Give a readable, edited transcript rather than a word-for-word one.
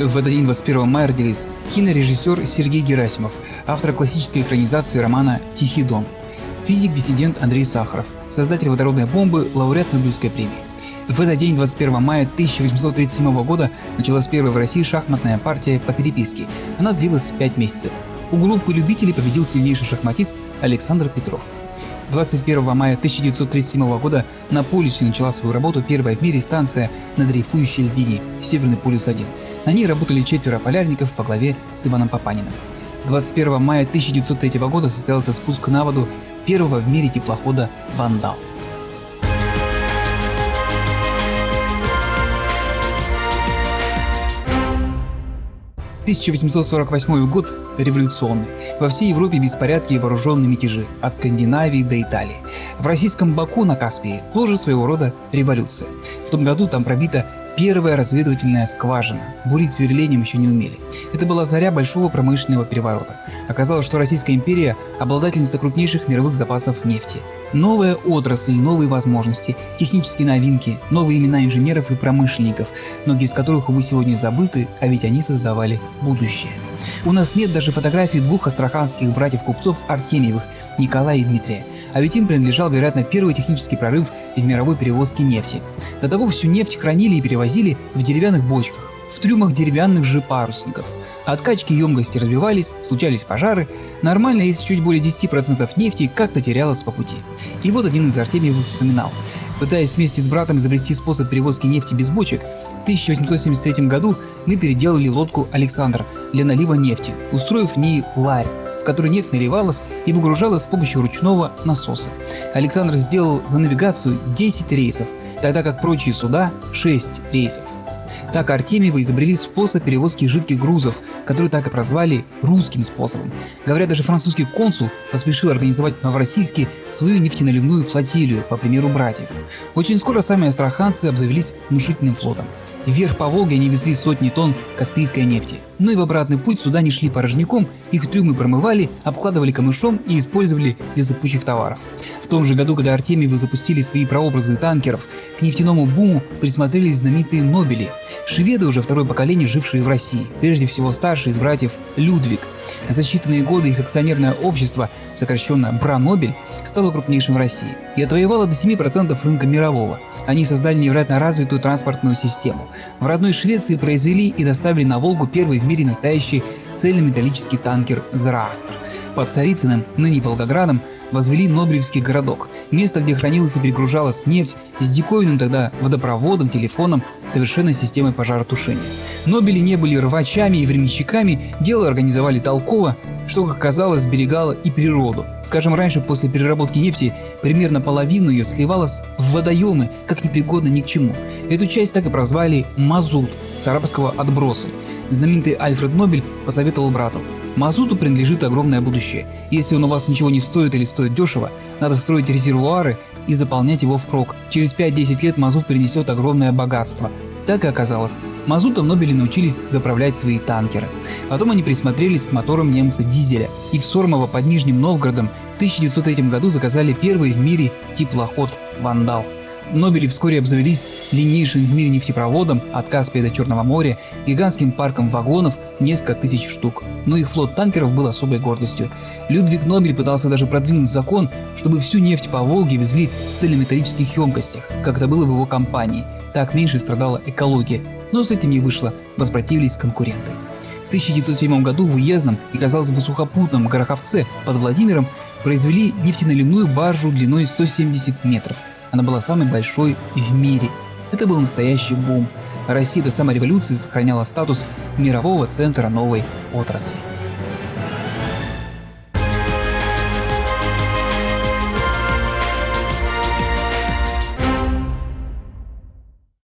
В этот день, 21 мая, родились кинорежиссер Сергей Герасимов, автор классической экранизации романа «Тихий дон», физик-диссидент Андрей Сахаров, создатель водородной бомбы, лауреат Нобелевской премии. В этот день, 21 мая 1837 года, началась первая в России шахматная партия по переписке. Она длилась 5 месяцев. У группы любителей победил сильнейший шахматист Александр Петров. 21 мая 1937 года на полюсе начала свою работу первая в мире станция на дрейфующей льдине «Северный полюс-1». На ней работали 4 полярников во главе с Иваном Папаниным. 21 мая 1903 года состоялся спуск на воду первого в мире теплохода «Вандал». – 1848 год революционный. Во всей Европе беспорядки и вооруженные мятежи, от Скандинавии до Италии. В российском Баку на Каспии тоже своего рода революция. В том году там пробита первая разведывательная скважина. Бурить сверлением еще не умели. Это была заря большого промышленного переворота. Оказалось, что Российская империя – обладательница крупнейших мировых запасов нефти. Новая отрасль, новые возможности, технические новинки, новые имена инженеров и промышленников, многие из которых, увы, сегодня забыты, а ведь они создавали будущее. У нас нет даже фотографий двух астраханских братьев-купцов Артемьевых, Николая и Дмитрия. А ведь им принадлежал, вероятно, первый технический прорыв в мировой перевозке нефти. До того всю нефть хранили и перевозили в деревянных бочках, в трюмах деревянных же парусников. От качки емкости разбивались, случались пожары. Нормально, если чуть более 10% нефти как-то терялось по пути. И вот один из Артемьевых вспоминал. Пытаясь вместе с братом изобрести способ перевозки нефти без бочек, в 1873 году мы переделали лодку «Александр» для налива нефти, устроив в ней ларь, в которой нефть наливалась и выгружалась с помощью ручного насоса. Александр сделал за навигацию 10 рейсов, тогда как прочие суда – 6 рейсов. Так Артемьевы изобрели способ перевозки жидких грузов, который так и прозвали русским способом. Говорят, даже французский консул поспешил организовать в Новороссийске свою нефтеналивную флотилию, по примеру братьев. Очень скоро сами астраханцы обзавелись внушительным флотом. Вверх по Волге они везли сотни тонн каспийской нефти. Но и в обратный путь суда не шли порожняком, их трюмы промывали, обкладывали камышом и использовали для запущих товаров. В том же году, когда Артемьевы запустили свои прообразы танкеров, к нефтяному буму присмотрелись знаменитые Нобели. Шведы, уже второе поколение, жившие в России, прежде всего старший из братьев Людвиг. За считанные годы их акционерное общество, сокращенно Бранобель, стало крупнейшим в России и отвоевало до 7% рынка мирового. Они создали невероятно развитую транспортную систему. В родной Швеции произвели и доставили на Волгу первый в мире настоящий цельнометаллический танкер «Зраастр». Под Царицыным, ныне Волгоградом, возвели Нобелевский городок, место, где хранилась и перегружалась нефть, с диковинным тогда водопроводом, телефоном, совершенной системой пожаротушения. Нобели не были рвачами и временщиками, дело организовали толково, что, как казалось, сберегало и природу. Скажем, раньше после переработки нефти примерно половину ее сливалось в водоемы, как непригодно ни к чему. Эту часть так и прозвали «мазут», с арабского «отбросы». Знаменитый Альфред Нобель посоветовал брату: мазуту принадлежит огромное будущее. Если он у вас ничего не стоит или стоит дешево, надо строить резервуары и заполнять его впрок. Через 5-10 лет мазут принесет огромное богатство. Так и оказалось. Мазутом Нобели научились заправлять свои танкеры. Потом они присмотрелись к моторам немца Дизеля и в Сормово под Нижним Новгородом в 1903 году заказали первый в мире теплоход «Вандал». Нобели вскоре обзавелись длиннейшим в мире нефтепроводом от Каспия до Черного моря, гигантским парком вагонов, несколько тысяч штук. Но их флот танкеров был особой гордостью. Людвиг Нобель пытался даже продвинуть закон, чтобы всю нефть по Волге везли в цельнометаллических емкостях, как это было в его компании. Так меньше страдала экология. Но с этим не вышло, воспротивились конкуренты. В 1907 году в уездном и, казалось бы, сухопутном Гороховце под Владимиром произвели нефтеналивную баржу длиной 170 метров. Она была самой большой в мире. Это был настоящий бум. Россия до самой революции сохраняла статус мирового центра новой отрасли.